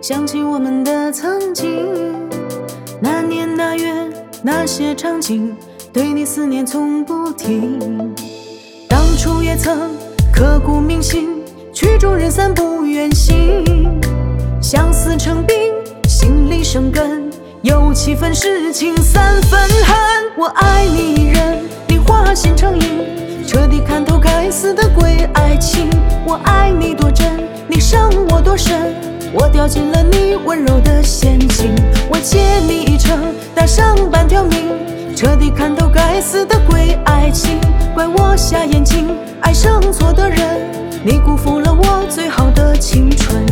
想起我们的曾经，那年那月那些场景，对你思念从不停。当初也曾刻骨铭心，曲终人散不愿醒。相思成冰，心里生根，有7分是情3分恨。我爱你一人，你化线成影，彻底看透该死的鬼爱情。我爱你多真，你伤我多深，我掉进了你温柔的陷阱。我借你一程，搭上半条命，彻底看透该死的鬼爱情。怪我瞎眼睛，爱上错的人，你辜负了我最好的青春。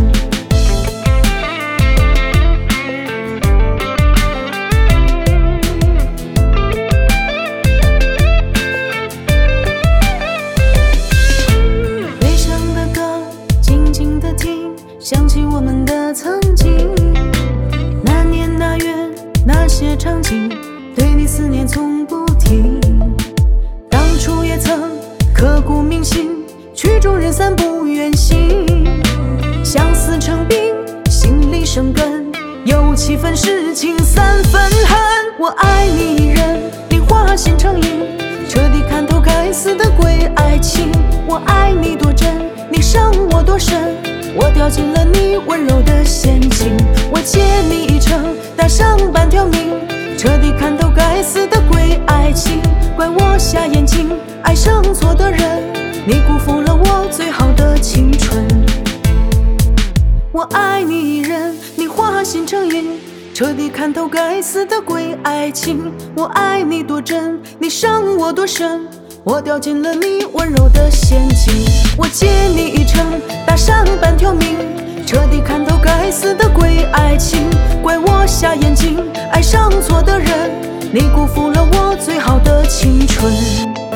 悲伤的歌静静地听，想起我们的曾经，那年那月那些场景，对你思念从不停。当初也曾刻骨铭心，曲终人散不愿醒。相思成冰，心里生根，有7分是情3分恨。我爱你一人，你化线成影，彻底看透该死的鬼爱情。我爱你多真，你伤我多深，我掉进了你温柔的陷阱。我借你一程，搭上半条命，彻底看透该死的鬼爱情。怪我瞎眼睛，爱上错的人，你辜负了我最好的青春。我爱你一人，你化线成影，彻底看透该死的鬼爱情。我爱你多真，你伤我多深，我掉进了你温柔的陷阱。我借你一程，搭上半条命，彻底看透该死的鬼爱情。怪我瞎眼睛，爱上错的人，你辜负了我最好的青春。